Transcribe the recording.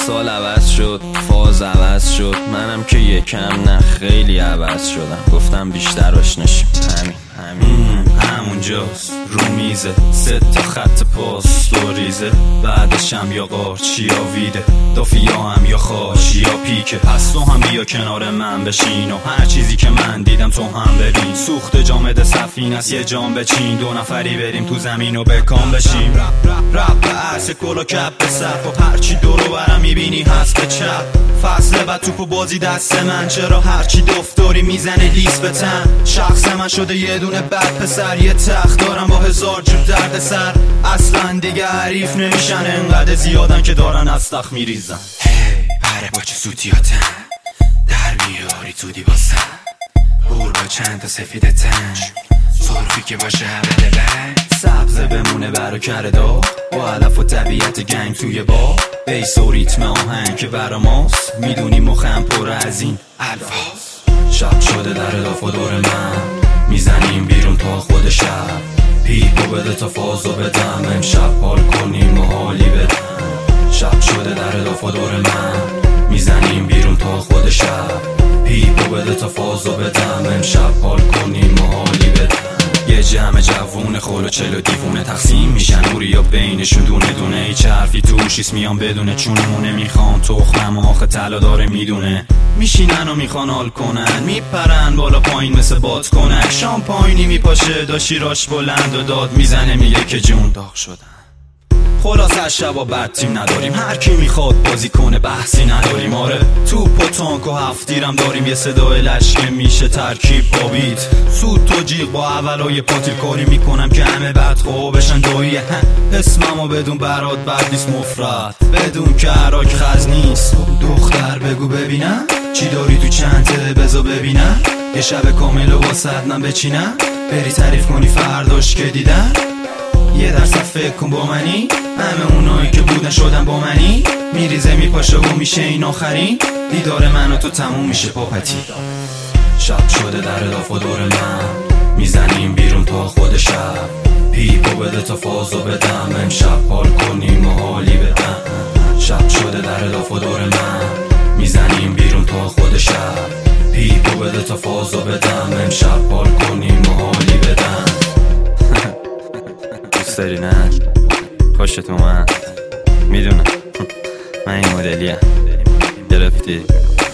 سال عوض شد، فاز عوض شد، منم که یکم نه خیلی عوض شدم. گفتم بیشتر آشناشیم. همونجاست رو میزه 3 تا خط پاستوریزه، بعدشم یا قارچی یا ویده، دافیا هم یا خاشی یا پیکه. پس تو هم بیا کنار من بشین و هر چیزی که من دیدم تو هم ببین. سوخت جامد سفینه است یه جام بچین، 2 نفری بریم تو زمین و بکام بشیم. رپ به عرص کل و کپ به صف و هرچی دورو برم میبینی هست به چپ. فصل بعد توپو بازی دست من، چرا هرچی دفتاری میزنه لیست به تن. شخص من شده یه دونه بد پسر، یه تخت دارم با 1000 جور درد سر. اصلا دیگه حریف نمیشن، انقدر زیادن که دارن از تخت میریزن. پره با چه سوتیاتن در میاری تو دیباستن، بور با چند تا سفید تن، سرخی که باشه هبله بند، سبزه بمونه برا کرده با علف و طبیعت گنگ توی با بیس و ریتم آهنگ که برا ماست. میدونی مخم پر از این الفاظ. شب شده در اضاف و دور من میزنیم بیرون تا خود شب. پیپو بده تا فازو بدم، امشب حال کنیم و حالی بدم. شب شده در اضاف و دور من میزنیم بیرون تا خود شب. پیپو بده تا فازو بدم، امشب حال کنیم و حالی بدم. یه جمع جوون خول و چلو دیوونه تقسیم میشن نوری یا بینشون دونه دونه. هیچ حرفی توشیست میان بدونه، چونمونه میخوان تخمم آخه طلا داره میدونه. میشینن و میخوان حال کنن، میپرن بالا پایین مثل باد کنن. شامپاینی میپاشه دا شیراش بلند و داد میزنه میگه که جون داغ شدن. خلاص از شبا بد تیم نداریم، هر کی میخواد بازی کنه بحثی نداریم. آره توپ و تانک و هفتیرم داریم، یه صدای لشکه میشه ترکیب با بیت. سود تو جیغ با اولای پاتیل کاری میکنم که همه بدخواه بشن دایی. اسممو بدون برات بد نیست مفرد، بدون که عراق خز نیست. دختر بگو ببینم چی داری تو چنته، بزا ببینم یه شب کامل و واسط من بچینم. بری تعریف کنی فرداش که دیدن، یه درصد فکر کن با منی. همه اونایی که بودن شدن با منی، میریزه میپاشه و میشه این آخرین. دیدار من و تو تموم میشه پاپتی. شب شده در اضاف و دور من میزنیم بیرون تا خود شب. پیپو بده تا فازو بدم، امشب حال کنیم و حالی بدم. شب شده در اضاف و دور من میزنیم بیرون تا خود شب. پیپو بده تا فازو بدم، امشب حال کنیم و حالی بدم. دوست داری نه؟ خوشت اومد؟ میدونم من این مدلیم گرفتی؟